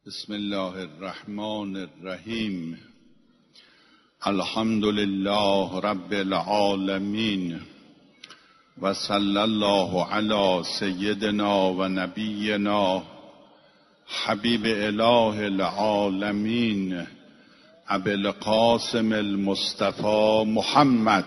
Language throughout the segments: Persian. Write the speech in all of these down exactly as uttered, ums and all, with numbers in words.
بسم الله الرحمن الرحیم. الحمد لله رب العالمین و صلی الله علی سیدنا و نبینا حبیب اله العالمین ابی القاسم المصطفى محمد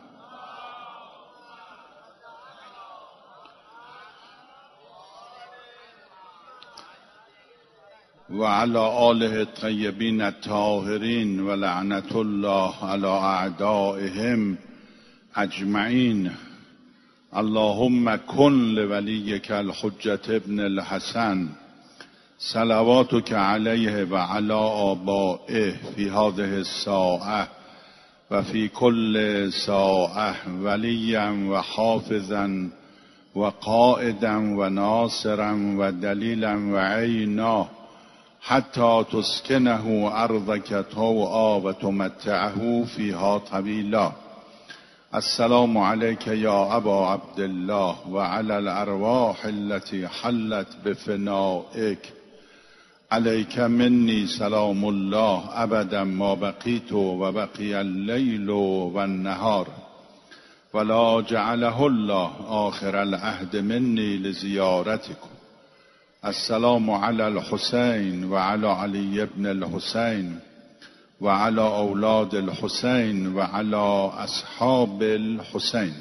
و علی آله الطیبین الطاهرین و لعنت الله علی اعدائهم اجمعین. اللهم کن لولیک الحجة ابن الحسن صلواتک علیه و علی آبائه فی هذه الساعة و فی کل ساعة ولیا و حافظا و قائدا و ناصرا و دلیلا و عینا حتی تسکنه ارضک طوعا و تمتعه فیها طویلا. السلام علیک یا ابا عبدالله و علی الارواح التي حلت بفنائک. علیک منی سلام الله ابدا ما بقیت و بقی اللیل و النهار ولا جعله الله آخر العهد منی لزیارتکم. السلام علی الحسین و علی علی ابن الحسین و علی اولاد الحسین و علی اصحاب الحسین.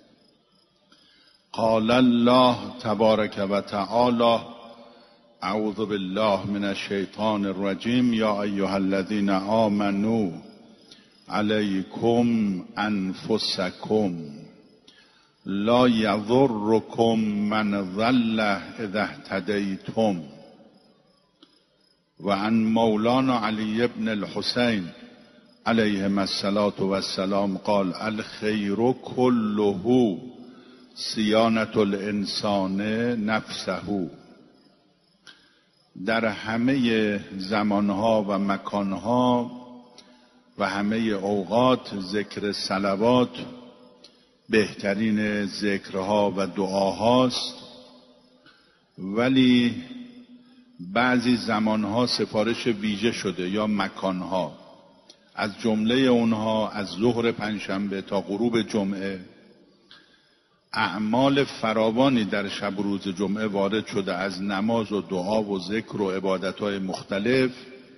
قال الله تبارک و تعالی اعوذ بالله من الشیطان الرجیم یا ایها الذین آمنوا علیکم انفسکم لا یضرکم من ضل اذا اهتدیتم. و عن مولانا علی ابن الحسین علیهم الصلاة والسلام قال الخیر كله صیانة الانسان نفسه. در همه زمانها و مکانها و همه اوقات ذکر صلوات بهترین ذکرها و دعاهاست، ولی بعضی زمانها سفارش ویژه شده یا مکانها. از جمله اونها از ظهر پنجشنبه تا غروب جمعه اعمال فراوانی در شب و روز جمعه وارد شده از نماز و دعا و ذکر و عبادتهای مختلف،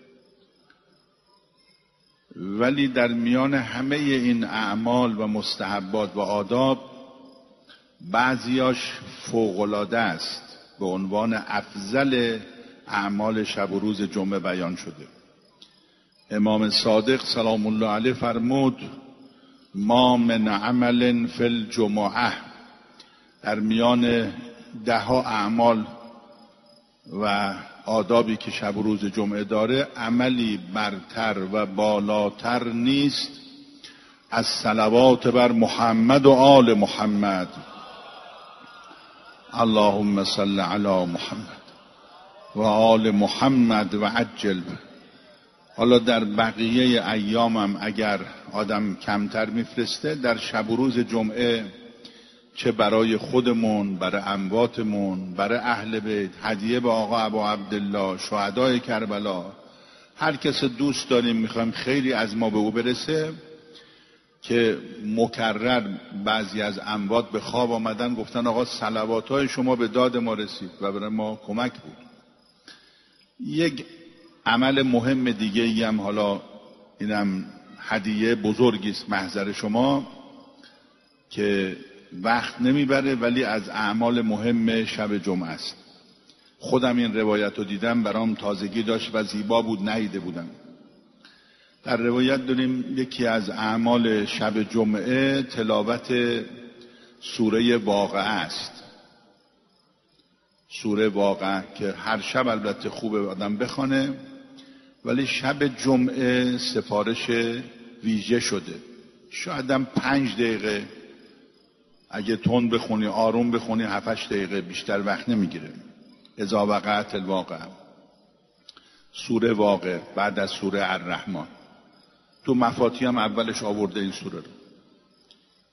ولی در میان همه این اعمال و مستحبات و آداب بعضیاش فوق‌العاده است، به عنوان افضل اعمال شب و روز جمعه بیان شده. امام صادق سلام الله علیه فرمود ما من عمل فی الجمعه، در میان ده ها اعمال و آدابی که شب و روز جمعه داره عملی برتر و بالاتر نیست از صلوات بر محمد و آل محمد. اللهم صل علی محمد و آل محمد و عجل. حالا در بقیه ایامم اگر آدم کمتر میفرسته، در شب و روز جمعه چه برای خودمون، برای امواتمون، برای اهل بیت، هدیه به آقا ابا عبدالله، شهدای کربلا، هر کس دوست داریم میخوایم خیلی از ما به او برسه، که مکرر بعضی از اموات به خواب آمدن گفتن آقا صلواتهای شما به داد ما رسید و برای ما کمک بود. یک عمل مهم دیگه ای هم، حالا اینم هدیه بزرگیست محضر شما که وقت نمیبره ولی از اعمال مهم شب جمعه است. خودم این روایت رو دیدم، برام تازگی داشت و زیبا بود، ندیده بودم. در روایت داریم یکی از اعمال شب جمعه تلاوت سوره واقعه است. سوره واقعه که هر شب البته خوبه آدم بخونه، ولی شب جمعه سفارش ویژه شده. شاید هم پنج دقیقه اگه تند بخونی، آروم بخونی، هفتش دقیقه، بیشتر وقت نمیگیره. اذا وقعت الواقعه، سوره واقع بعد از سوره الرحمن. تو مفاتیح هم اولش آورده این سوره رو.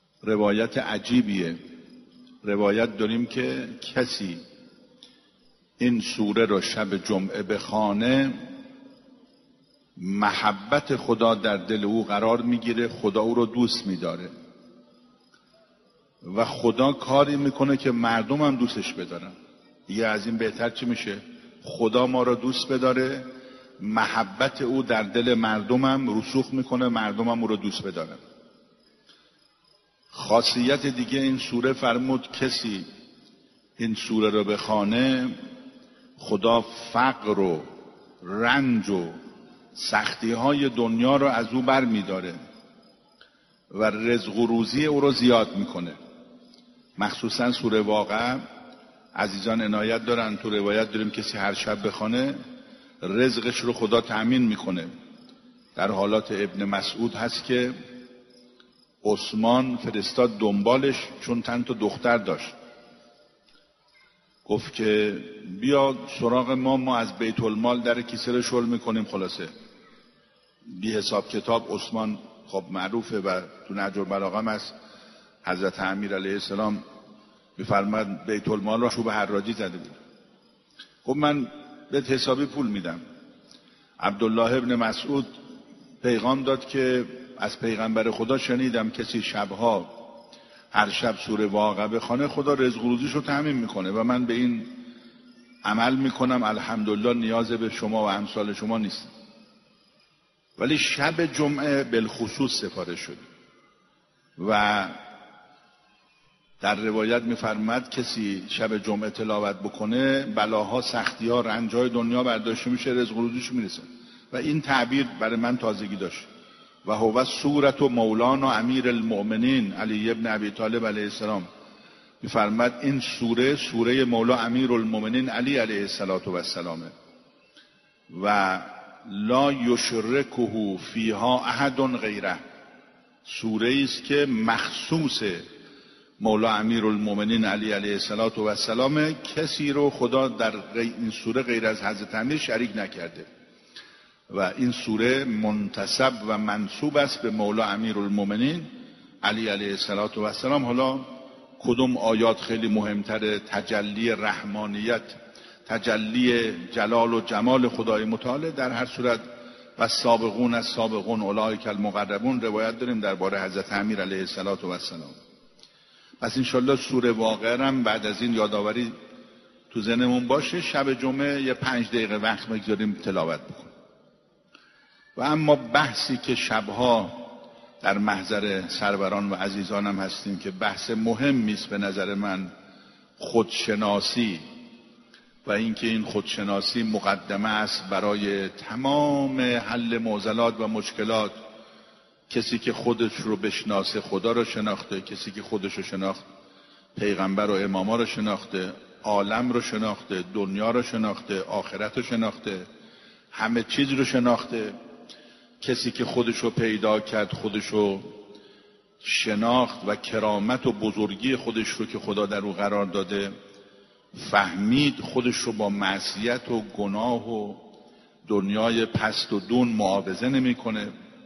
روایت عجیبیه. روایت داریم که کسی این سوره رو شب جمعه بخوانه محبت خدا در دل او قرار میگیره، خدا او رو دوست میداره و خدا کاری میکنه که مردم هم دوستش بدارن. یه از این بهتر چی میشه؟ خدا ما رو دوست بداره، محبت او در دل مردم هم رسوخ میکنه، مردم هم او رو دوست بدارن. خاصیت دیگه این سوره فرمود کسی این سوره رو بخوانه خدا فقر و رنج و سختی های دنیا رو از او بر میداره و رزق و روزی او رو زیاد میکنه. مخصوصا سوره واقعه عزیزان عنایت دارن، تو روایت داریم کسی هر شب بخوانه رزقش رو خدا تأمین میکنه. در حالات ابن مسعود هست که عثمان فرستاد دنبالش چون چند تا دختر داشت، گفت که بیا سراغ ما، ما از بیت المال در کیسه رو شل میکنیم. خلاصه بی حساب کتاب عثمان خب معروفه و تو نهج البلاغه است، حضرت امیر علیه السلام میفرماد بیت المال رو چوب حراجی زده بود. خب من بهت حسابی پول میدم. عبدالله ابن مسعود پیغام داد که از پیغمبر خدا شنیدم کسی شبها هر شب سوره واقعه بخونه خدا رزق و روزیش رو تامین میکنه و من به این عمل میکنم، الحمدلله نیاز به شما و امثال شما نیست. ولی شب جمعه بالخصوص سفارش شد و در روایت میفرماد کسی شب جمعه تلاوت بکنه بلاها، سختی‌ها، رنج‌های دنیا برداشته میشه، رزق و روزیش میرسه. و این تعبیر برای من تازگی داشت. و هو سورة مولانا امیر المؤمنین علی ابن ابی طالب علیه السلام میفرماد این سوره سوره مولا امیر المؤمنین علی علیه السلام و لا یشرکه فیها احد غیره، سوره است که مخصوص مولا امیر المؤمنین علی علیه السلام، کسی رو خدا در این سوره غیر از حضرت امیر شریک نکرده و این سوره منتسب و منسوب است به مولا امیر المؤمنین علی علیه السلام. حالا کدوم آیات خیلی مهمتره؟ تجلی رحمانیت، تجلی جلال و جمال خدای متعال. در هر صورت و سابقون از سابقون اولئک المقربون روایت داریم درباره حضرت امیر علیه السلام. پس انشالله سوره واقعه هم بعد از این یادآوری تو ذهنمون باشه، شب جمعه یه پنج دقیقه وقت بگذاریم تلاوت بکنیم. و اما بحثی که شبها در محضر سروران و عزیزانم هستیم که بحث مهمی است به نظر من، خودشناسی و اینکه این خودشناسی مقدمه است برای تمام حل معضلات و مشکلات. کسی که خودش رو بشناسه خدا رو شناخته، کسی که خودش رو شناخت پیغمبر و اماما رو شناخته، عالم رو شناخته، دنیا رو شناخته، آخرت رو شناخته، همه چیز رو شناخته. کسی که خودش رو پیدا کرد، خودش رو شناخت و کرامت و بزرگی خودش رو که خدا در او قرار داده فهمید، خودش رو با معصیت و گناه و دنیای پست و دون معاوضه نمی کنه.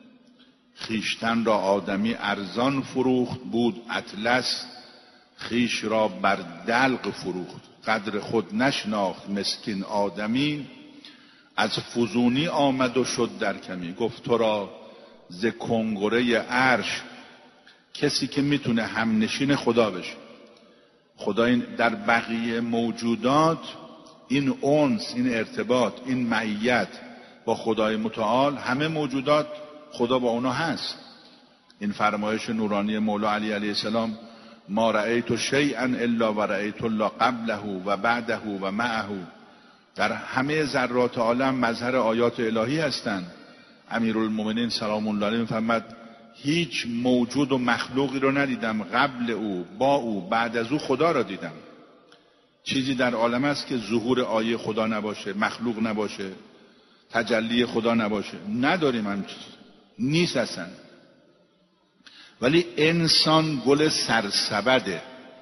خیشتن را آدمی ارزان فروخت، بود اطلس خیش را بر دلق فروخت. قدر خود نشناخت مسکین آدمی، از فزونی آمد و شد در کمی. گفت تو را ز کنگره عرش، کسی که میتونه همنشین خدا بشه. خدا این در بقیه موجودات این انس، این ارتباط، این معیت با خدای متعال، همه موجودات خدا با اونا هست. این فرمایش نورانی مولا علی علیه السلام ما رأیت شیئا الا و رأیت الله قبله و بعده و معه، در همه ذرات عالم مظهر آیات الهی هستند. امیرالمومنین سلام الله علیه میفرماد هیچ موجود و مخلوقی رو ندیدم قبل او، با او، بعد از او خدا را دیدم. چیزی در عالم است که ظهور آیه خدا نباشه، مخلوق نباشه، تجلی خدا نباشه؟ نداریم، هم نیست اصلا. ولی انسان گل سرسبده،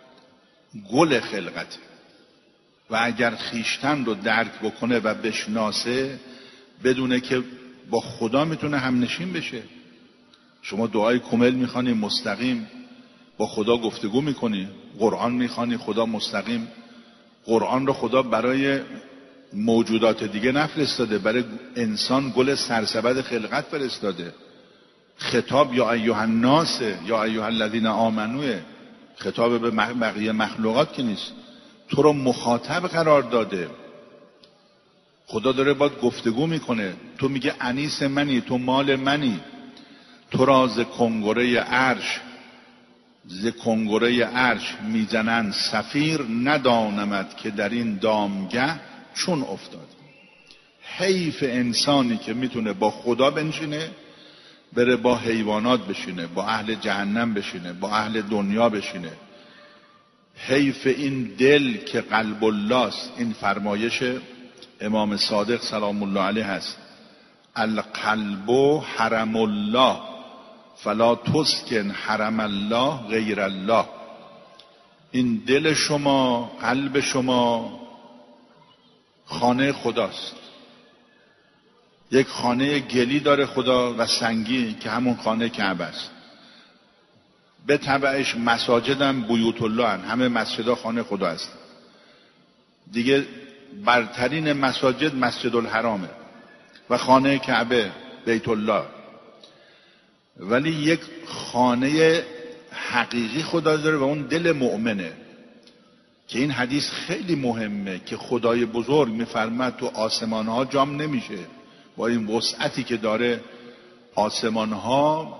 گل خلقته و اگر خیشتن رو درک بکنه و بشناسه بدونه که با خدا میتونه همنشین بشه. شما دعای کامل میخوانی مستقیم با خدا گفتگو میکنی، قرآن میخوانی خدا مستقیم قرآن رو خدا برای موجودات دیگه نفرستاده، برای انسان گل سرسبد خلقت فرستاده. خطاب یا ایها الناس یا ایها الذین آمنو، خطاب به بقیه مخلوقات که نیست، تو رو مخاطب قرار داده. خدا داره باید گفتگو میکنه. تو میگه انیس منی، تو مال منی، تو را ز کنگره عرش ز کنگره عرش میزنن صفیر، ندانمد که در این دامگه چون افتاد. حیف انسانی که میتونه با خدا بنشینه بره با حیوانات بشینه، با اهل جهنم بشینه، با اهل دنیا بشینه. حیف این دل که قلب الله است. این فرمایش امام صادق سلام الله علیه هست: القلب حرم الله فلا تسکن حرم الله غیر الله. این دل شما، قلب شما خانه خداست. یک خانه گلی داره خدا و سنگی که همون خانه کعبه است. به تبعش مساجدم بیوت الله هن. همه مسجدها خانه خدا است. دیگه برترین مساجد مسجد الحرامه و خانه کعبه بیت الله. ولی یک خانه حقیقی خدا داره و اون دل مؤمنه، که این حدیث خیلی مهمه که خدای بزرگ میفرماد تو آسمان ها جام نمیشه. با این وسعتی که داره آسمان ها،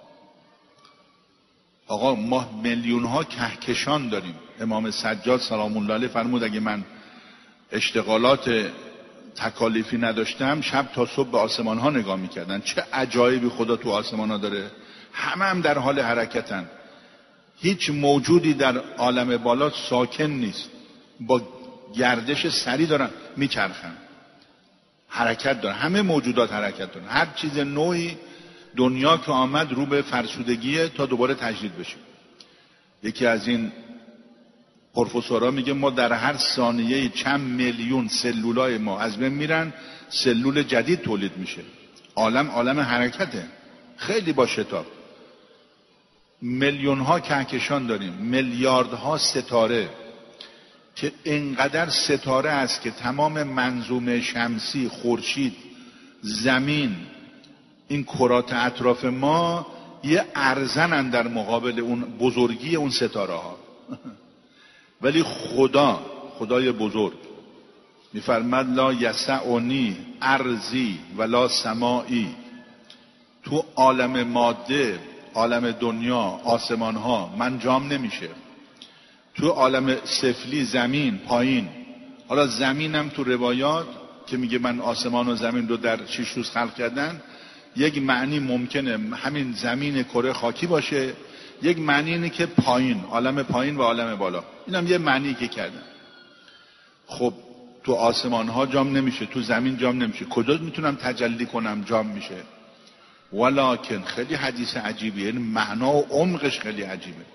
آقا ما میلیون ها کهکشان داریم. امام سجاد سلام الله علیه فرمود اگه من اشتغالات تکالیفی نداشتم شب تا صبح به آسمان ها نگاه میکردن. چه عجایبی خدا تو آسمان ها داره. همه هم در حال حرکتن. هیچ موجودی در عالم بالا ساکن نیست، با گردش سری دارن میچرخن، حرکت دارن. همه موجودات حرکت دارن. هر چیز نوعی دنیا که آمد رو به فرسودگیه تا دوباره تجدید بشه. یکی از این پروفسورها میگه ما در هر ثانیه چند میلیون سلولای ما از بین میرن، سلول جدید تولید میشه. عالم عالم حرکته، خیلی با شتاب. میلیون ها کهکشان داریم، میلیاردها ستاره، که اینقدر ستاره است که تمام منظومه شمسی، خورشید، زمین، این کرات اطراف ما یه ارزنن در مقابل اون بزرگی اون ستاره ها. ولی خدا، خدای بزرگ میفرماد لا یسعنی ارضی ولا سمائی. تو عالم ماده، عالم دنیا، آسمان ها من جام نمیشه. تو عالم سفلی، زمین، پایین. حالا زمینم تو روایات که میگه من آسمان و زمین رو در شش روز خلق کردن، یک معنی ممکنه همین زمین کره خاکی باشه، یک معنی اینه که پایین، عالم پایین و عالم بالا. اینم یه معنی که کردن. خب تو آسمان ها جام نمیشه، تو زمین جام نمیشه، کجا میتونم تجلی کنم جام میشه؟ ولکن خیلی حدیث عجیبیه، یعنی معنا و عمقش خیلی عجیبه.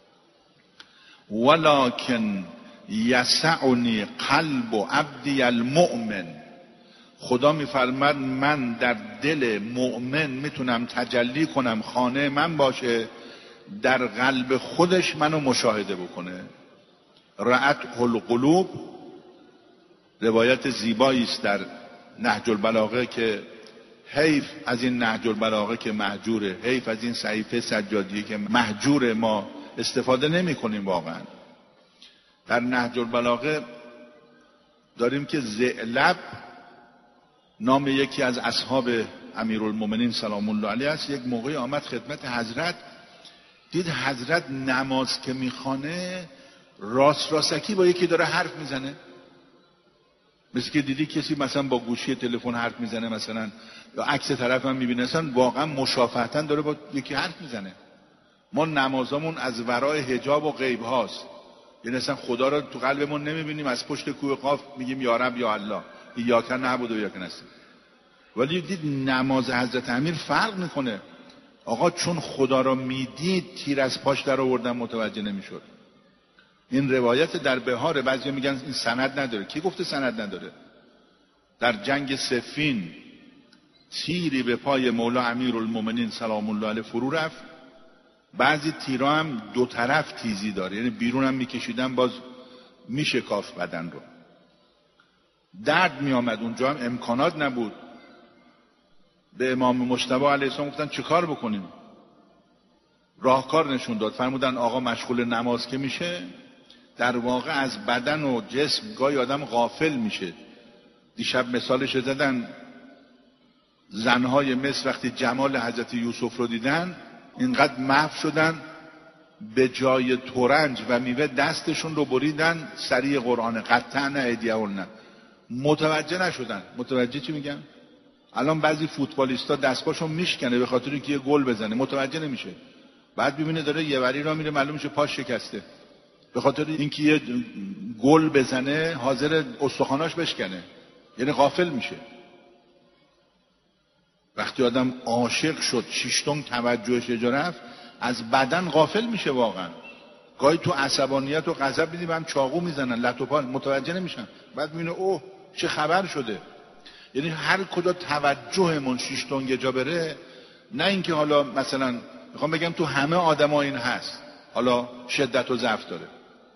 ولکن یسعنی قلب عبدی المؤمن. خدا میفرماد من در دل مؤمن میتونم تجلی کنم، خانه من باشه، در قلب خودش منو مشاهده بکنه. رأت القلوب، روایت زیبایی است در نهج البلاغه که حیف از این نهج البلاغه که مهجوره، حیف از این صحیفه سجادیه که مهجوره، ما استفاده نمی کنیم واقعا. در نهج البلاغه داریم که ذئلب نام یکی از اصحاب امیرالمومنین سلام الله علیه است. یک موقعی آمد خدمت حضرت، دید حضرت نماز که میخوانه راست راستکی با یکی داره حرف میزنه، مثل که دیدی کسی مثلا با گوشی تلفن حرف میزنه مثلا، یا عکس طرف هم میبینه، اصلا واقعا مشافهتا داره با یکی حرف میزنه. ما نمازامون از ورای حجاب و غیب هاست، یعنی اصلا خدا رو تو قلبمون نمیبینیم، از پشت کوه قاف میگیم یا رب یا الله، یا کن نعبد و یا کن نستعین. ولی دید نماز حضرت امیر فرق میکنه. آقا چون خدا رو میدید تیر از پاش در آوردن متوجه نمیشد. این روایت در بهاره، بعضی میگن این سند نداره. کی گفته سند نداره؟ در جنگ صفین تیری به پای مولا امیرالمومنین سلام الله علیه فرو رفت. بعضی تیرا هم دو طرف تیزی داره، یعنی بیرون هم میکشیدن باز میشکافت بدن رو. درد میآمد، اونجا هم امکانات نبود. به امام مجتبی علیه السلام گفتن چه کار بکنیم؟ راهکار نشون داد، فرمودن آقا مشغول نماز که میشه در واقع از بدن و جسم گاهی آدم غافل میشه. دیشب مثالش زدن، زنهای مصر وقتی جمال حضرت یوسف رو دیدن اینقدر محو شدن، به جای ترنج و میوه دستشون رو بریدن سریع قرآن قطعن ایدیهن، متوجه نشدن. متوجه چی میگن؟ الان بعضی فوتبالیستا دستاشون میشکنه به خاطر اینکه یه گل بزنه، متوجه نمیشه. بعد ببینه داره یه وری را میره، معلوم میشه پاش شکسته، به خاطر اینکه یه گل بزنه حاضر استخواناش بشکنه، یعنی غافل میشه. وقتی آدم عاشق شد شیشتون توجهش یه جا رفت، از بدن غافل میشه. واقعا گاهی تو عصبانیت و غضب میدیم هم چاقو میزنن لط و پال، متوجه نمیشن. بعد میبینه اوه چه خبر شده. یعنی هر کجا توجهمون شیشتون یه جا بره، نه اینکه حالا مثلا میخوام بگم تو همه آدما این هست، حالا شدت و ضعف داره.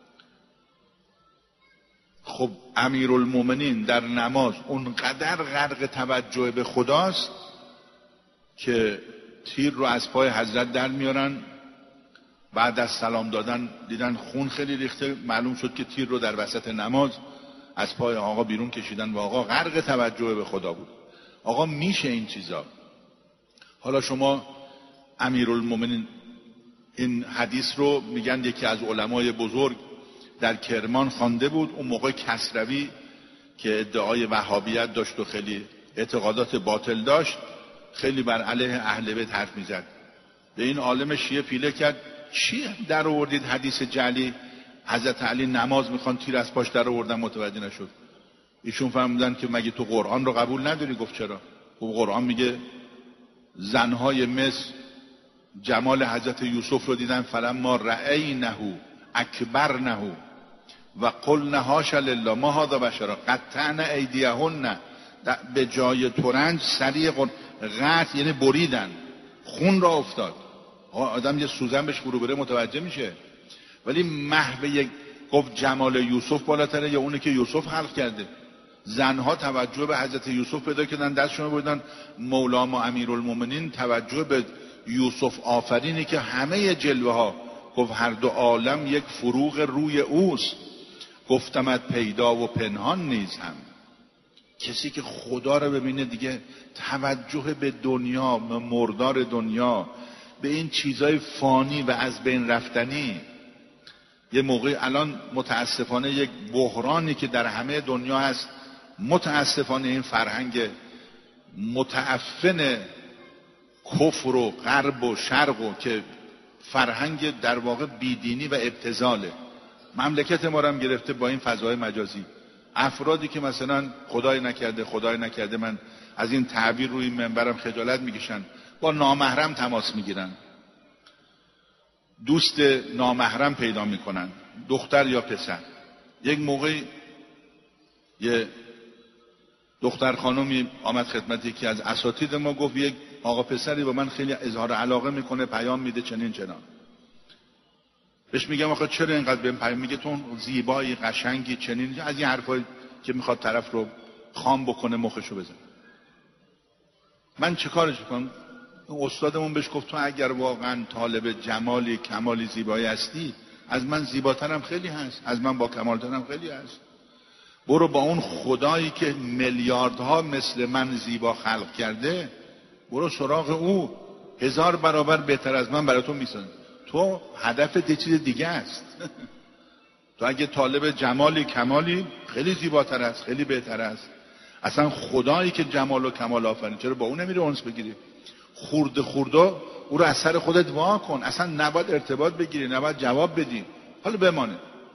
خب امیرالمومنین در نماز اونقدر غرق توجه به خداست که تیر رو از پای حضرت در میارن، بعد از سلام دادن دیدن خون خیلی ریخته، معلوم شد که تیر رو در وسط نماز از پای آقا بیرون کشیدن و آقا غرق توجه به خدا بود. آقا میشه این چیزا. حالا شما امیرالمومنین این حدیث رو میگن یکی از علمای بزرگ در کرمان خوانده بود. اون موقع کسروی که ادعای وهابیت داشت و خیلی اعتقادات باطل داشت، خیلی بر علیه اهل بیت حرف میزد. به این عالم شیعه پیله کرد چی در آوردید حدیث جعلی حضرت علی نماز میخوان تیر از پاش در آوردن، متوجه نشد. ایشون فهمیدن که مگه تو قرآن رو قبول نداری؟ گفت چرا؟ گفت قرآن میگه زنهای مصر جمال حضرت یوسف رو دیدن، فلما رأینه اکبرنه و قلنا حاش لله ما هذا بشرا قطعن ایدیهن، به جای ترنج سریع قطع یعنی بریدن، خون را افتاد. آدم یه سوزن بهش فرو بره متوجه میشه. ولی محو یک گفت جمال یوسف بالاتره یا اونه که یوسف خلق کرده؟ زنها توجه به حضرت یوسف پیدا کردن، دستشون رو بردن. مولا ما امیرالمومنین توجه به یوسف آفرینی که همه جلوه ها گفت هر دو عالم یک فروغ روی اوست، گفتمت پیدا و پنهان نیز هم. کسی که خدا رو ببینه دیگه توجه به دنیا، به مردار دنیا، به این چیزای فانی و از بین رفتنی. یه موقع الان متاسفانه یک بحرانی که در همه دنیا هست، متاسفانه این فرهنگ متعفن کفر و غرب و شرق و که فرهنگ در واقع بیدینی و ابتذاله، مملکت ما رو هم گرفته با این فضای مجازی. افرادی که مثلا خدای نکرده خدای نکرده من از این تعبیر روی منبرم خجالت میکشن، با نامحرم تماس میگیرن، دوست نامحرم پیدا میکنن، دختر یا پسر. یک موقع یه دختر خانومی آمد خدمت یکی از اساتید ما، گفت یک آقا پسری با من خیلی اظهار علاقه میکنه، پیام میده چنین چنان. بهش میگم آخه چرا اینقدر بهم پیام میگه؟ تو زیبایی قشنگی چنین، از این حرفایی که میخواد طرف رو خام بکنه مخشو بزن. من چه کارش کنم؟ استادمون بهش گفت تو اگر واقعا طالب جمالی کمالی زیبایی هستی، از من زیباترم خیلی هست، از من با کمالترم خیلی هست. برو با اون خدایی که میلیاردها مثل من زیبا خلق کرده، برو سراغ او، هزار برابر بهتر از من برای تو میسازه. تو هدفت یه چیز دیگه است. تو اگه طالب جمالی کمالی، خیلی زیباتر است، خیلی بهتر است. اصلا خدایی که جمال و کمال آفرین، چرا با اون نمیره اونس بگیری؟ خورده خورده او رو از سر خودت وا کن. اصلا نباید ارتباط بگیری، نباید جواب بدی، حالا بمانه.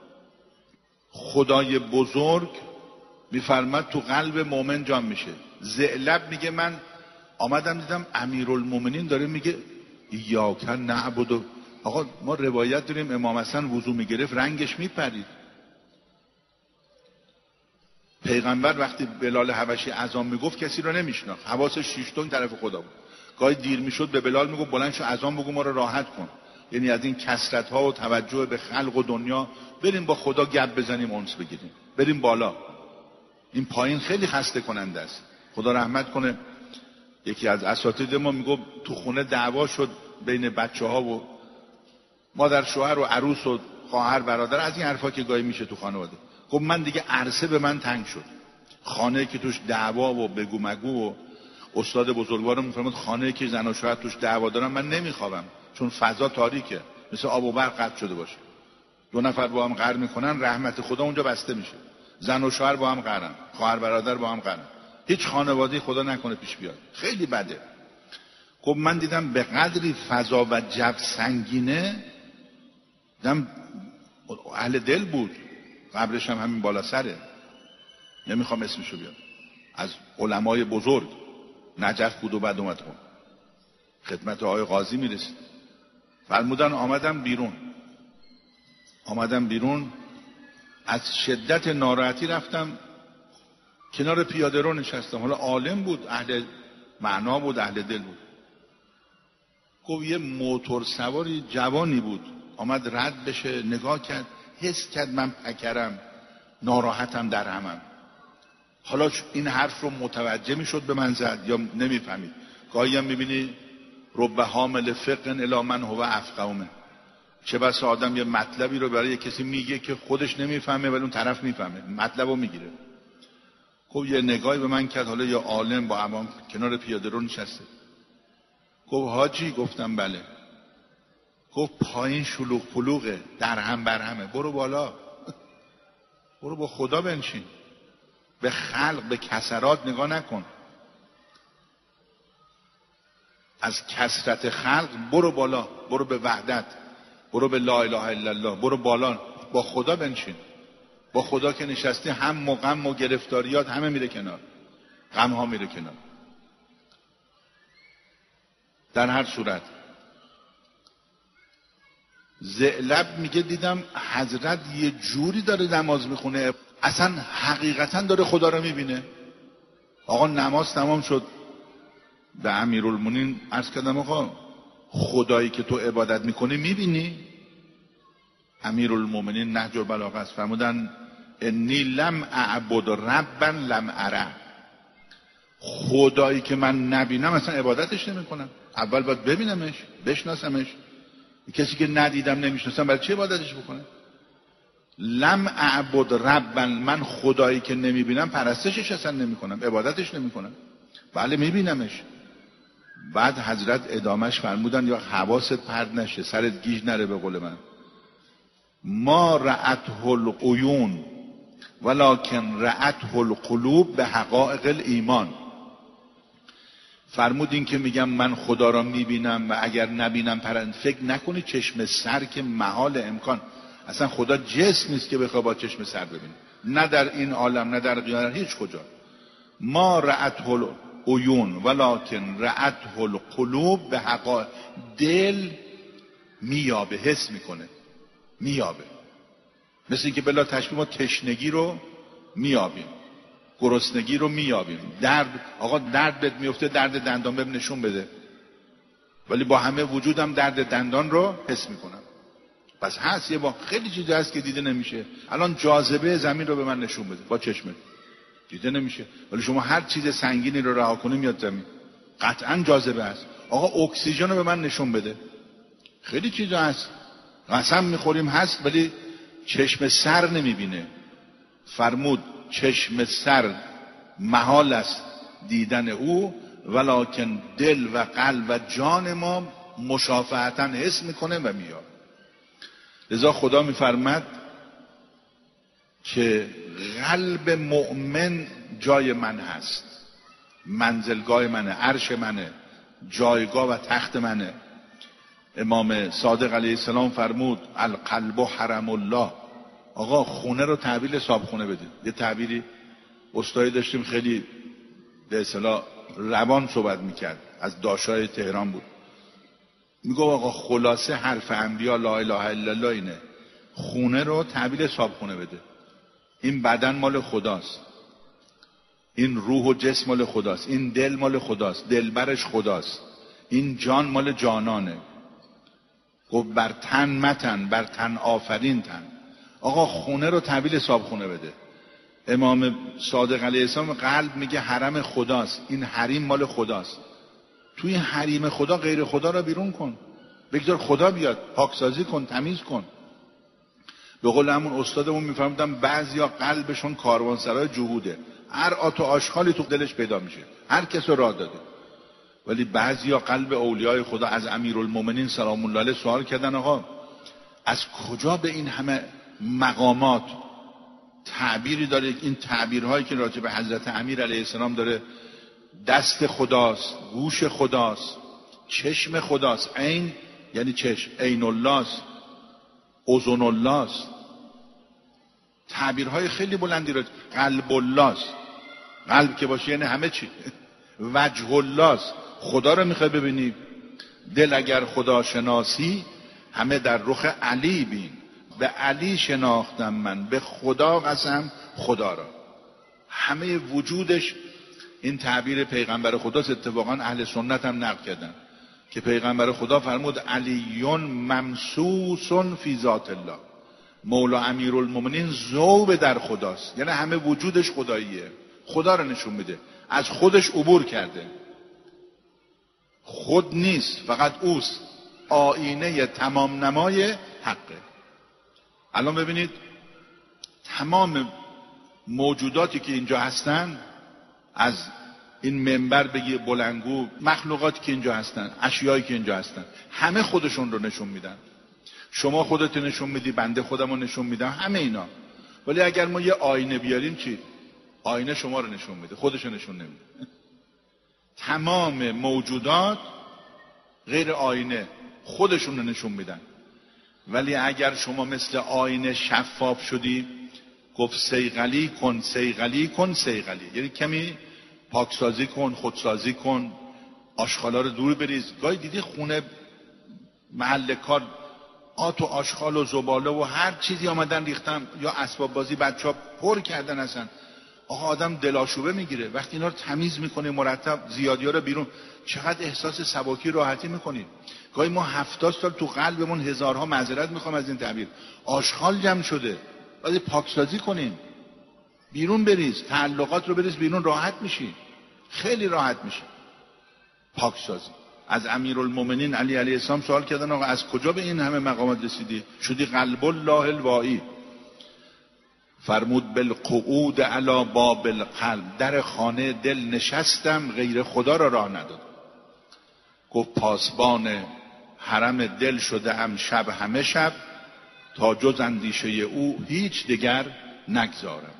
خدای بزرگ میفرماد تو قلب مؤمن جان میشه. زعلب میگه من آمدم دیدم امیرالمومنین داره میگه ایاک نعبد. آقا ما روایت داریم امام حسن وضو میگرفت رنگش میپرید. پیغمبر وقتی بلال حبشی اذان میگفت کسی رو نمیشناخت، حواسش شیشتون طرف خدا بود. گاهی دیر میشد به بلال میگفت بلند شو اذان بگو ما رو راحت کن. یعنی از این کثرت ها و توجه به خلق و دنیا بریم با خدا گپ بزنیم، انس بگیریم، بریم بالا. این پایین خیلی خسته کننده است. خدا رحمت کنه، یکی از اساتید ما میگه تو خونه دعوا شد بین بچه ها و مادر شوهر و عروس و خواهر برادر، از این حرفا که گاهی میشه تو خانواده. خب من دیگه عرصه به من تنگ شد، خانه که توش دعوا و بگو مگو و استاد بزرگوارم میفرماد خانه که زن و شوهر توش دعوا دارن من نمیخوابم، چون فضا تاریکه، مثل آب و برق قطع شده باشه، دو نفر با هم قهر میکنن، رحمت خدا اونجا بسته میشه. زن و شوهر با هم قهرن، خواهر برادر با هم قهرن، هیچ خانواده خدا نکنه پیش بیاد، خیلی بده. خب من دیدم به قدری فضا و جو سنگینه، دیدم اهل دل بود، قبرش هم همین بالا سره، نمیخوام اسمشو بیارم، از علمای بزرگ نجف بود و بعد اومد خون خدمت آقای قاضی میرسید. فرمودن آمدم بیرون آمدم بیرون از شدت ناراحتی رفتم کنار پیاده رو نشستم. حالا عالم بود، اهل معنا بود، اهل دل بود. گفت یه موتور سواری جوانی بود آمد رد بشه، نگاه کرد، حس کرد من پکرم، ناراحتم، در همم. حالا این حرف رو متوجه میشد به من زد یا نمیفهمید. گاهی هم میبینی رب حامل فقه الی من هو افقهه، چه بس آدم یه مطلبی رو برای کسی میگه که خودش نمیفهمه ولی اون طرف میفهمه، مطلب رو میگیره. خب یه نگاهی به من کرد، حالا یه عالم با عوام کنار پیاده رو نشسته. گفت حاجی، گفتم بله. گفت پایین شلوغ پلوغه، در هم بر همه، برو بالا، برو با خدا بنشین، به خلق به کسرات نگاه نکن، از کثرت خلق برو بالا، برو به وحدت، برو به لا اله الا الله، برو بالا، با خدا بنشین. با خدا که نشستی هم و غم و گرفتاریات همه میره کنار، غم ها میره کنار. در هر صورت زعلب میگه دیدم حضرت یه جوری داره نماز میخونه، اصلا حقیقتا داره خدا رو میبینه. آقا نماز تمام شد، به امیرالمومنین عرض کردم آقا خدایی که تو عبادت میکنی میبینی؟ امیرالمومنین نهج البلاغه است، فرمودن انی لم اعبد ربا لم اره، خدایی که من نبینم اصلا عبادتش نمیکنم. اول باید ببینمش، بشناسمش. کسی که ندیدم نمیشناسم برای چه عبادتش بکنه؟ لم اعبد ربا، من خدایی که نمیبینم پرستشش اصلا نمیکنم، عبادتش نمیکنم. بله میبینمش. بعد حضرت ادامش فرمودن یا حواست پرد نشه، سرت گیج نره، به قول من ما رأته العیون ولکن رأته القلوب به حقائق الایمان. فرمودین که میگم من خدا را میبینم و اگر نبینم پرند، فکر نکنی چشم سر که محال امکان، اصلا خدا جسم نیست که بخواد با چشم سر ببینی، نه در این عالم نه در قیامت، هیچ کجا. ما رأته العیون ولکن رأته القلوب به حقائق، دل میابه، حس میکنه، میابه. مثل اینکه بلا تشبیه ما تشنگی رو میابیم، گرسنگی رو میابیم، درد، آقا درد بهت میفته، درد دندان بهم نشون بده، ولی با همه وجودم درد دندان رو حس میکنم. پس هست یه با خیلی چیز هست که دیده نمیشه. الان جاذبه زمین رو به من نشون بده با چشمت، دیده نمیشه، ولی شما هر چیز سنگینی رو رها کنی میاد زمین، قطعا جاذبه هست. آقا اکسیژن رو به من نشون بده، خیلی چیزا هست، قسم میخوریم هست، ولی چشم سر نمیبینه. فرمود چشم سر محال است دیدن او، ولکن دل و قلب و جان ما مشافهتا حس میکنه و میاد. لذا خدا میفرماد که قلب مؤمن جای من هست، منزلگاه منه، عرش منه، جایگاه و تخت منه. امام صادق علیه السلام فرمود القلب حرم الله. آقا خونه رو تعبیر حساب خونه بدید. یه تعبیری استادی داشتیم خیلی به اصطلاح روان صحبت میکرد، از داشای تهران بود، میگه آقا خلاصه حرف انبیا لا اله الا الله اینه، خونه رو تعبیر حساب خونه بده. این بدن مال خداست، این روح و جسم مال خداست، این دل مال خداست، دلبرش خداست، این جان مال جانانه. گفت بر تن متن، بر تن آفرین تن. آقا خونه رو تحویل صابخونه بده. امام صادق علیه السلام قلب میگه حرم خداست، این حریم مال خداست. توی حریم خدا غیر خدا رو بیرون کن، بگذار خدا بیاد، پاکسازی کن، تمیز کن. به قول همون استادمون میفهمیدم بعضیا قلبشون کاروانسرای جهوده، هر آت و آشغالی تو دلش پیدا میشه، هر کس رو راه داده. ولی بعضیا قلب اولیای خدا، از امیرالمومنین سلام الله علیه سوال کردن آقا از کجا به این همه مقامات تعبیری داره؟ این تعبیرهایی که راجع به حضرت امیر علیه السلام داره، دست خداست، گوش خداست، چشم خداست، عین یعنی چشم، عین الله است، اذن الله است، تعبیرهای خیلی بلندی را. قلب الله است، قلب که باشه یعنی همه چی. وجه الله است، خدا رو میخوای ببینی. دل اگر خدا شناسی همه در رخ علی بین، به علی شناختم من، به خدا قسم خدا را. همه وجودش این تعبیر پیغمبر خداست. اتفاقا اهل سنت هم نقل کردن که پیغمبر خدا فرمود علیون ممسوسون فی ذات الله، مولا امیرالمومنین ذوب در خداست، یعنی همه وجودش خداییه، خدا رو نشون میده، از خودش عبور کرده، خود نیست فقط اوست، آینه تمام نمای حقه. الان ببینید تمام موجوداتی که اینجا هستن، از این منبر بگی بلنگو، مخلوقاتی که اینجا هستن، اشیایی که اینجا هستن، همه خودشون رو نشون میدن. شما خودت نشون میدی، بنده خودم رو نشون میدم، همه اینا. ولی اگر ما یه آینه بیاریم چی؟ آینه شما رو نشون میده، خودش رو نشون نمیده. تمام موجودات غیر آینه خودشون رو نشون میدن. ولی اگر شما مثل آینه شفاف شدی، گفت سیغلی کن سیغلی کن سیغلی، یعنی کمی پاکسازی کن، خودسازی کن، آشغالا رو دور بریز. گاهی دیدی خونه محل کار آت و آشغال و زباله و هر چیزی آمدن ریختن، یا اسباب بازی بچه‌ها پر کردن اصلا. آقا آدم دلاشوبه میگیره وقتی اینا رو تمیز میکنه، مرتب زیادی ها رو بیرون، چقدر احساس سباکی راحتی میکنید. گاهی ما هفتاد سال تو قلبمون هزارها معذرت میخوام از این تعبیر، آشغال جمع شده، باید پاکسازی کنیم، بیرون بریز، تعلقات رو بریز بیرون، راحت میشی، خیلی راحت میشی. پاکسازی. از امیرالمومنین علی علیه السلام سوال کردن آقا از کجا به این همه مقامات رسیدی؟ شدی قلب الله الواعی. فرمود بالقعود علی باب القلب، در خانه دل نشستم غیر خدا را راه ندادم. گفت پاسبان حرم دل شده ام شب همه شب، تا جز اندیشه او هیچ دیگر نگذارم.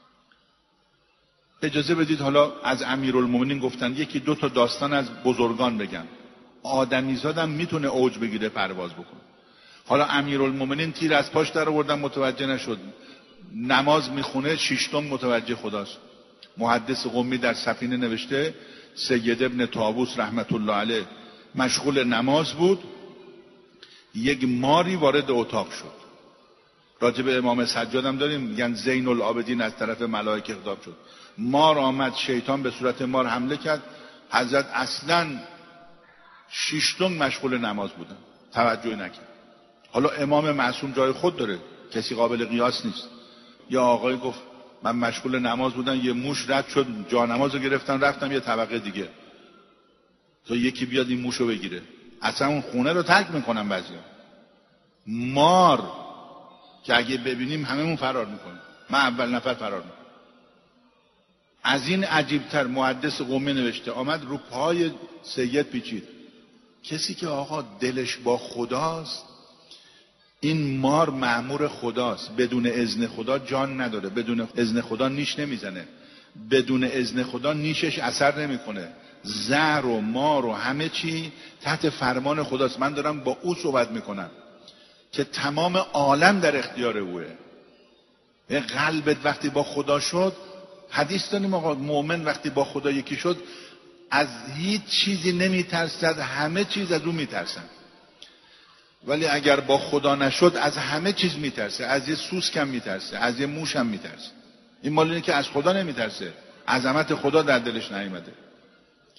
اجازه بدید حالا از امیرالمومنین گفتن یکی دو تا داستان از بزرگان بگم. آدمیزادم میتونه اوج بگیره، پرواز بکنه. حالا امیرالمومنین تیر از پاش در آوردن، متوجه نشد، نماز میخونه، شیشتم متوجه خداست. محدث قمی در سفینه نوشته سید ابن طاووس رحمت الله علیه مشغول نماز بود، یک ماری وارد اتاق شد. راجب امام سجاد هم داریم، میگن زین العابدین از طرف ملائکه خطاب شد. مار آمد، شیطان به صورت مار حمله کرد، حضرت اصلا شیشتم مشغول نماز بودن، توجه نکرد. حالا امام معصوم جای خود داره، کسی قابل قیاس نیست. یا آقای گفت من مشغول نماز بودم، یه موش رد شد، جا نماز رو گرفتم رفتم یه طبقه دیگه تا یکی بیاد این موشو بگیره، اصلا اون خونه رو ترک میکنم. بعضیا مار که اگه ببینیم هممون فرار میکنیم، من اول نفر فرار میکنم. از این عجیبتر محدث قمی نوشته آمد رو پای سید پیچید. کسی که آقا دلش با خداست، این مار مأمور خداست، بدون اذن خدا جان نداره، بدون اذن خدا نیش نمیزنه، بدون اذن خدا نیشش اثر نمیکنه. زهر و مار و همه چی تحت فرمان خداست. من دارم با او صحبت میکنم که تمام عالم در اختیار اوه. قلبت وقتی با خدا شد، حدیث داریم آقا مؤمن وقتی با خدا یکی شد از هیچ چیزی نمیترسد، همه چیز از او میترسن. ولی اگر با خدا نشد از همه چیز میترسه، از یه سوسک هم میترسه، از یه موش هم میترسه. این مال اینه که از خدا نمیترسه، عظمت خدا در دلش نیامده.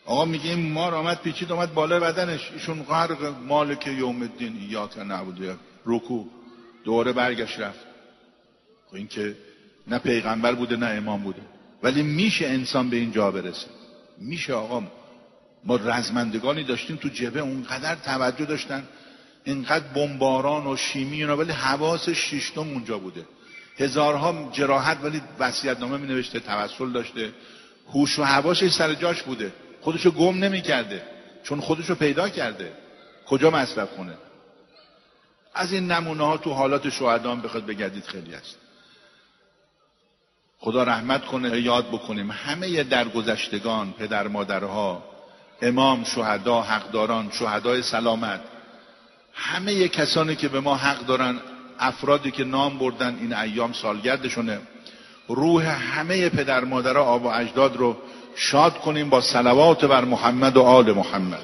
آقا میگه این مار آمد پیچید آمد بالای بدنش، ایشون غرق مالک یوم الدین ایاک نعبد رکوع، دوره برگشت رفت. این که نه پیغمبر بوده نه امام بوده، ولی میشه انسان به این جا برسه. میشه آقا. ما رزمندگانی داشتیم تو جبهه اونقدر توجه داشتن، اینقدر بمباران و شیمی اینا، ولی حواسش شیشتم اونجا بوده. هزارها جراحت ولی وصیت‌نامه می نوشته، توسل داشته، هوش و حواسش سر جاش بوده، خودشو گم نمی کرده چون خودشو پیدا کرده. کجا مصرف کنه؟ از این نمونه ها تو حالات شهدا هم بخواد بگردید خیلی هست. خدا رحمت کنه. یاد بکنیم همه درگذشتگان، پدر مادرها، امام، شهدا، حقداران، شهدای سلامت، همه کسانی که به ما حق دارن، افرادی که نام بردن این ایام سالگردشونه، روح همه پدر مادرها، آبا و اجداد رو شاد کنیم با صلوات بر محمد و آل محمد.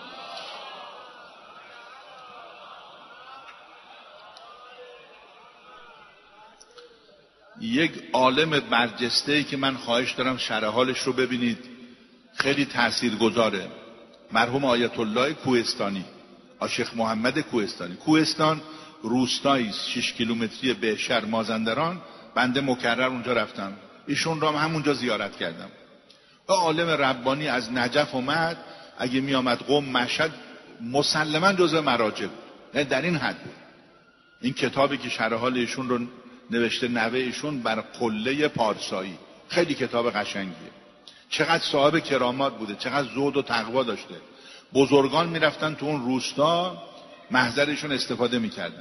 یک عالم برجسته‌ای که من خواهش دارم شرح حالش رو ببینید، خیلی تاثیرگذاره، مرحوم آیت الله کوهستانی، شیخ محمد کوهستانی. کوهستان روستایی است شش کیلومتری بهشهر مازندران. بنده مکرر اونجا رفتم، ایشون را همونجا زیارت کردم. و عالم ربانی از نجف اومد، اگه می آمد قم، مشهد، مسلما جزء مراجع بود، در این حد بود. این کتابی که شرح حال ایشون رو نوشته نوه ایشون بر قله پارسایی، خیلی کتاب قشنگیه. چقدر صاحب کرامات بوده، چقدر زهد و تقوا داشته. بزرگان میرفتن تو اون روستا، محضرشون استفاده میکردن.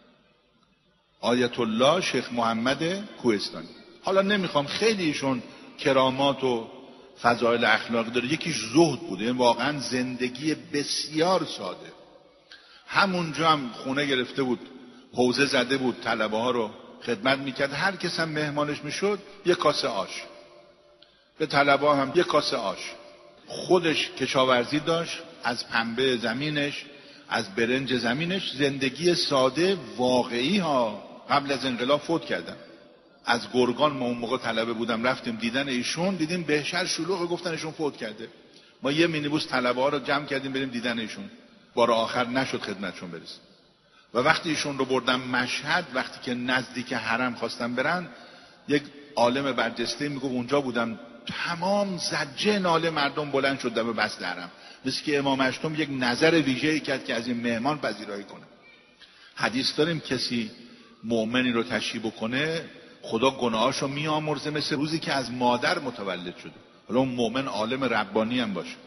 آیت الله شیخ محمد کوهستانی. حالا نمیخوام، خیلی ایشون کرامات و فضایل اخلاقی داره. یکیش زهد بوده، این واقعا زندگی بسیار ساده. همونجا هم خونه گرفته بود، حوزه زده بود، طلبه ها رو خدمت میکرد. هر کس هم مهمانش میشد یک کاسه آش، به طلبه هم یک کاسه آش. خودش کشاورزی داشت، از پنبه زمینش، از برنج زمینش. زندگی ساده واقعی ها. قبل از انقلاب فوت کردن. از گرگان ما اون موقع طلبه بودم، رفتیم دیدن ایشون، دیدیم بهشهر شلوغه، گفتن ایشون فوت کرده. ما یه مینیبوس طلبه ها رو جمع کردیم بریم دیدن ایشون. بار آخر نشد خدمتشون برسیم. و وقتی ایشون رو بردم مشهد، وقتی که نزدیک حرم خواستم برن، یک عالم برجسته میگفت اونجا بودم، تمام زجه ناله مردم بلند شد به بسط حرم، مثل که امام هشتم یک نظر ویژه‌ای کرد که از این مهمان پذیرایی کنه. حدیث داریم کسی مؤمنی رو تشریح بکنه، خدا گناهاشو میامرزه مثل روزی که از مادر متولد شده. حالا اون مؤمن عالم ربانی هم باشه.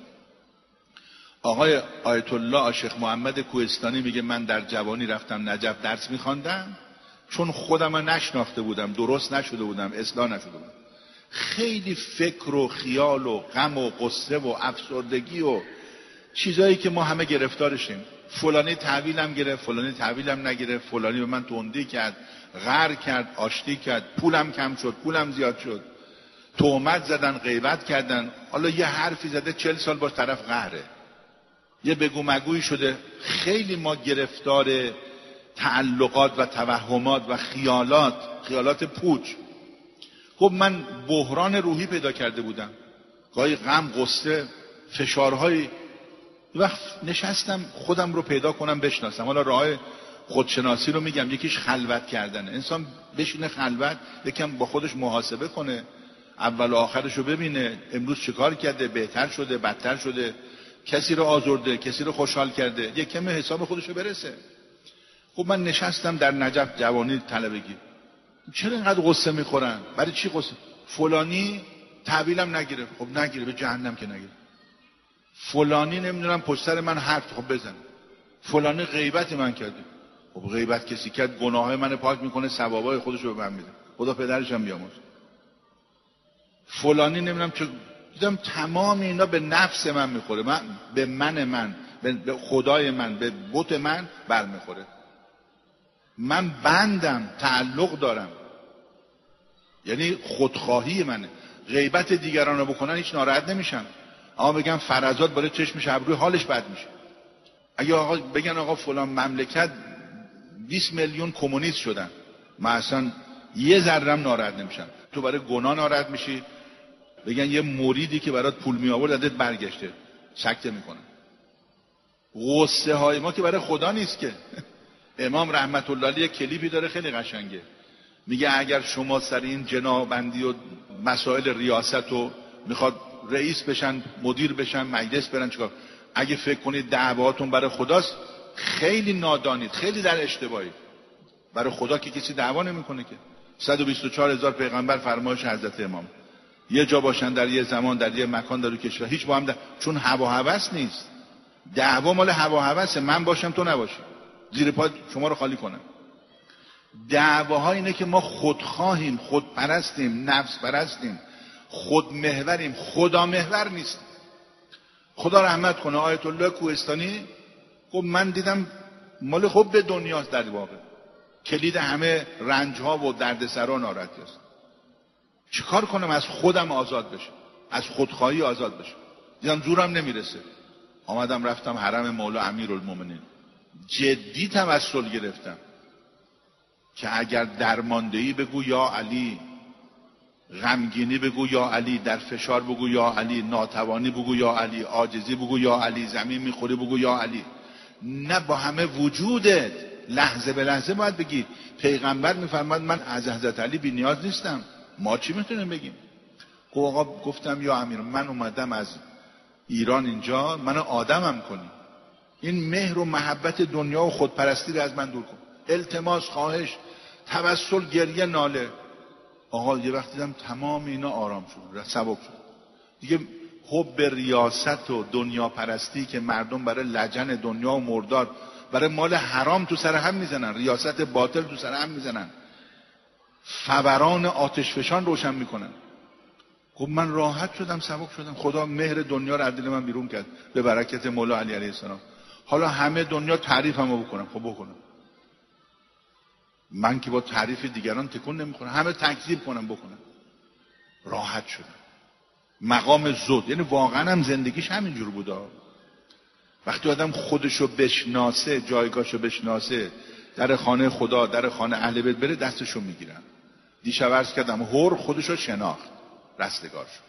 آقای آیت الله شیخ محمد کوهستانی میگه من در جوانی رفتم نجف درس میخواندم، چون خودم نشناخته بودم، درست نشده بودم، اصلاح نشده بودم. خیلی فکر و خیال و غم و قصه و افسردگی و چیزایی که ما همه گرفتارشیم. فلانی تحویلم گرفت، فلانی تحویلم نگرفت، فلانی به من تندی کرد، غر کرد، آشتی کرد، پولم کم شد، پولم زیاد شد، تهمت زدن، غیبت کردن. حالا یه حرفی زده چل سال باش طرف قهره، یه بگو مگویی شده. خیلی ما گرفتار تعلقات و توهمات و خیالات، خیالات پوچ. خب من بحران روحی پیدا کرده بودم، گاهی غم، غصه، فشارهای. وقت نشستم خودم رو پیدا کنم، بشناسم. حالا راه خودشناسی رو میگم، یکیش خلوت کردن. انسان بشینه خلوت، یکم با خودش محاسبه کنه، اول و آخرش رو ببینه، امروز چیکار کرده، بهتر شده، بدتر شده، کسی رو آزرده، کسی رو خوشحال کرده، یکم حساب خودش رو برسه. خب من نشستم در نجف، جوانی، طلبگی. چرا اینقدر غصه میخورن؟ برای چی غصه؟ فلانی تحویلم نگیره. خب نگیره، به جهنم که نگیره. فلانی نمیدونم پشت سر من حرف خب بزن. فلانی غیبت من کرده. خب غیبت کسی کرد، گناههای من پاک میکنه، ثوابای خودش رو به من میده، خدا پدرش هم بیامرزه. فلانی نمیدونم چه، دیدم تمام اینا به نفس من میخوره، من به من من به خدای من، به بت من برمیخوره. من بندم، تعلق دارم، یعنی خودخواهی منه. غیبت دیگران رو بکنن هیچ ناراحت نمیشم، اما بگم فرزاد بالا چشمش ابروی حالش بد میشه. اگه آقا بگن آقا فلان مملکت بیست میلیون کمونیست شدن، من اصلا یه ذرم ناراحت نمیشم. تو برای گناه ناراحت میشی، بگن یه مریدی که برات پول می آورد ازت برگشته، شک میکنن. غصه های ما که برای خدا نیست که. امام رحمت الله علیه کلیپی داره خیلی قشنگه، میگه اگر شما سر این جنابندی و مسائل ریاست و میخواد رئیس بشن، مدیر بشن، مجلس برن، چیکار؟ اگه فکر کنید دعواتون برای خداست، خیلی نادانید، خیلی در اشتباهی. برای خدا که کسی دعوا نمیکنه که. صد و بیست و چهار هزار پیغمبر فرمایش حضرت امام، یه جا باشن در یه زمان در یه مکان در کشور، هیچ با هم در... چون هوا هوس نیست. دعوا مال هوا هوسه، من باشم تو نباشی، زیر پا شما رو خالی کنم. دعواها اینه که ما خودخواهیم، خودپرستیم، نفس پرستیم، خودمحوریم، خدا محور نیست. خدا رحمت کنه آیت الله کوهستانی، خب من دیدم مال خوب به دنیاست، در واقع کلید همه رنج ها و دردسرا و ناراحتی است. چیکار کنم از خودم آزاد بشم، از خودخواهی آزاد بشم؟ دیدم زورم نمیرسه، آمدم رفتم حرم مولا امیرالمومنین، جدی توسل گرفتم که اگر درماندهی بگو یا علی، غمگینی بگو یا علی، در فشار بگو یا علی، ناتوانی بگو یا علی، عاجزی بگو یا علی، زمین میخوری بگو یا علی. نه، با همه وجودت لحظه به لحظه باید بگی. پیغمبر میفرماد من از حضرت علی بی نیاز نیستم، ما چی میتونیم بگیم؟ آقا گفتم یا امیر، من اومدم از ایران اینجا، منو آدمم کنی، این مهر و محبت دنیا و خودپرستی رو از من دور کن. التماس، خواهش، توسل، گریه، ناله. آقا یه وقت دیدم تمام اینا آرام شد، سبک شد دیگه. حب ریاست و دنیا پرستی که مردم برای لجن دنیا و مردار، برای مال حرام تو سر هم میزنن، ریاست باطل تو سر هم میزنن، فوران آتش فشان روشن میکنن. خب من راحت شدم، سبک شدم. خدا مهر دنیا رو از دل من بیرون کرد به برکت مولا علی علیه السلام. حالا همه دنیا تعریفمو بکنم، خب بکنم، من که با تعریف دیگران تکون نمیخورم، همه تکذیب کنم بکنم. راحت شدم. مقام زود، یعنی واقعا هم زندگیش همینجور بوده. وقتی آدم خودشو بشناسه، جایگاهشو بشناسه، در خانه خدا، در خانه اهل بیت بره، دستشو میگیرن. دیشب عرض کردم هور خودشو شناخت، رستگار شد.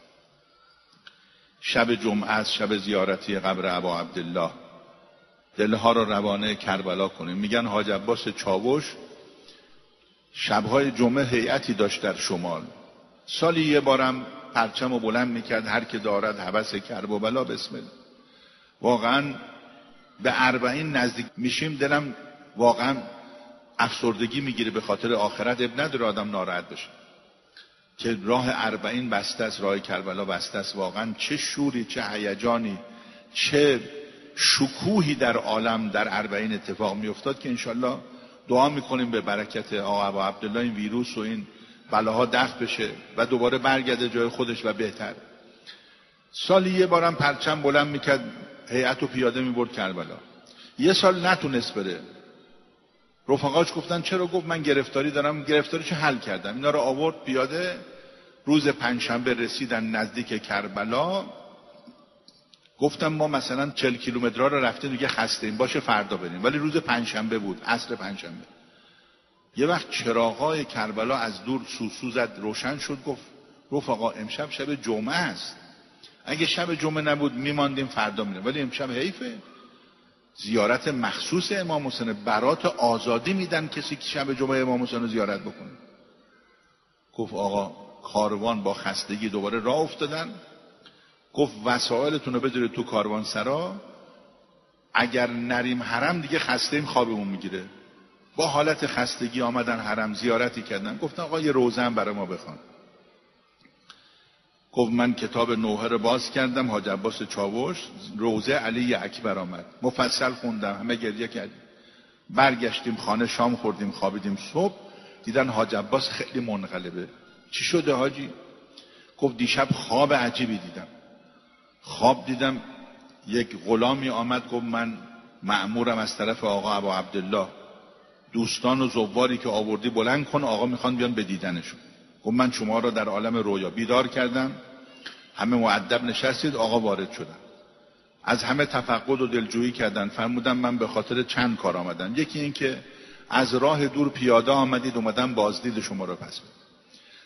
شب جمعه است، شب زیارتی قبر ابا عبدالله. دلها رو روانه کربلا کنیم. میگن حاج عباس چاوش شبهای جمعه هیئتی داشت در شمال، سالی یه بارم پرچم رو بلند میکرد، هر که دارد هوس کرب و بلا بسم الله. واقعا به اربعین نزدیک میشیم، دلم واقعا افسردگی میگیره به خاطر آخرت. اب نداره آدم ناراحت بشه که راه اربعین بسته است، راه کربلا بسته است. واقعا چه شوری، چه هیجانی، چه شکوهی در عالم در اربعین اتفاق میافتاد که انشالله دعا میکنیم به برکت آقا ابا عبدالله این ویروس و این بلاها دفع بشه و دوباره برگرده جای خودش و بهتر. سالی یه بارم پرچم بلند میکرد، هیئت و پیاده میبرد کربلا. یه سال نتونست بره، رفقاش گفتن چرا؟ گفت من گرفتاری دارم، گرفتاریشو حل کردم. اینا رو آورد پیاده. روز پنجشنبه رسیدن نزدیک کربلا. گفتم ما مثلا چهل کیلومترها رو رفتیم دیگه، خسته ایم، باشه فردا بریم. ولی روز پنجشنبه بود، عصر پنجشنبه. یه وقت چراغای کربلا از دور سوسو زد، روشن شد. گفت رفقا امشب شب جمعه است، اگه شب جمعه نبود میماندیم فردا میریم، ولی امشب حیفه. زیارت مخصوص امام حسین، برات آزادی میدن کسی که شب جمعه امام حسین رو زیارت بکنه. گفت آقا کاروان با خستگی دوباره راه افتادن. گفت وسایلتون رو بذارید تو کاروان سرا، اگر نریم حرم دیگه خسته ایم، خوابمون میگیره. با حالت خستگی آمدن حرم، زیارتی کردن. گفتن آقا یه روزه هم برای ما بخوان. گفت من کتاب نوحه رو باز کردم، حاج عباس چاوش، روزه علی اکبر آمد، مفصل خوندم، همه گریه کردیم. برگشتیم خانه، شام خوردیم، خوابیدیم. صبح دیدن حاج عباس خیلی منقلبه. چی شده حاجی؟ گفت دیشب خواب عجیبی دیدم. خواب دیدم یک غلامی آمد، گفت من مأمورم از طرف آقا ابا عبدالله، دوستان و زواری که آوردی بلند کن، آقا میخوان بیان به دیدنشون. گفت من شما را در عالم رویا بیدار کردم، همه مؤدب نشستید، آقا وارد شدن، از همه تفقد و دلجویی کردن. فرمودم من به خاطر چند کار آمدم. یکی این که از راه دور پیاده آمدید، اومدم بازدید شما را پس بدم.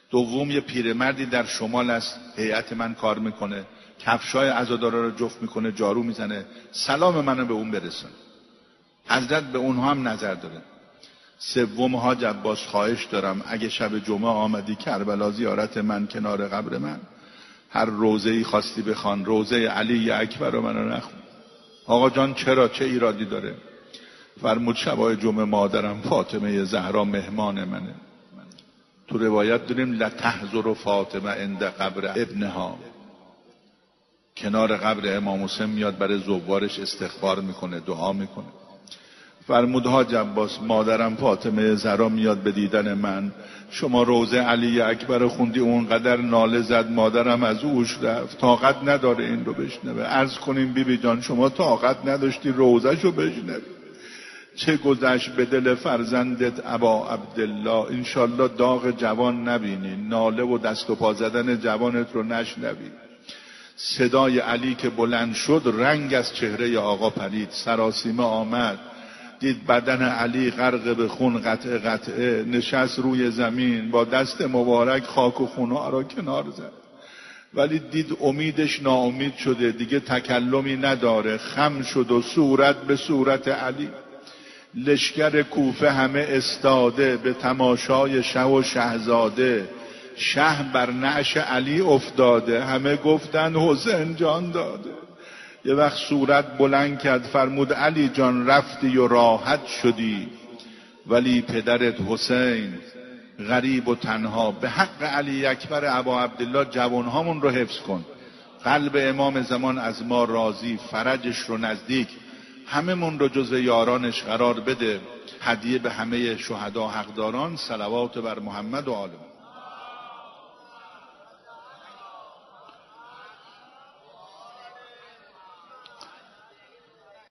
دوم یه پیرمردی در شمال است، هیئت من کار میکنه، کفشای عزادارا رو جفت میکنه، جارو میزنه، سلام منو به اون برسون. حضرت به اونها هم نظر داره. سوم حاج عباس خواهش دارم اگه شب جمعه آمدی کربلا زیارت من کنار قبر من، هر روزه‌ای خواستی بخوان، روزه علی اکبر رو منو نخون. آقا جان چرا، چه ایرادی داره؟ فرمود شبای جمعه مادرم فاطمه زهرا مهمان منه. تو روایت داریم لتحضر فاطمه عند قبر ابنها، کنار قبر امام حسین میاد برای زوارش استغفار میکنه، دعا میکنه. فرمود حاج عباس مادرم فاطمه زهرا میاد به دیدن من، شما روزه علی اکبر خوندی، اونقدر ناله زد مادرم از اوش رفت، طاقت نداره این رو بشنوه. عرض کنیم بی بی جان شما طاقت نداشتی روزه شو بشنوی، چه گذشت به دل فرزندت ابا عبدالله، انشالله داغ جوان نبینی، ناله و دست و پا زدن جوانت رو نشنوی. صدای علی که بلند شد رنگ از چهره آقا پرید، سراسیمه آمد، دید بدن علی غرق به خون، قطعه قطعه نشست روی زمین، با دست مبارک خاک و خونها را کنار زد، ولی دید امیدش ناامید شده، دیگه تکلمی نداره، خم شد و صورت به صورت علی. لشکر کوفه همه استاده به تماشای شه و شهزاده، شه بر نعش علی افتاده، همه گفتن حسین جان داده. یه وقت صورت بلند کرد فرمود علی جان رفتی و راحت شدی، ولی پدرت حسین غریب و تنها، به حق علی اکبر ابا عبدالله جوانهامون رو حفظ کن، قلب امام زمان از ما راضی، فرجش رو نزدیک، همه من رو جزو یارانش قرار بده. هدیه به همه شهدا حقداران، صلوات بر محمد و آل محمد.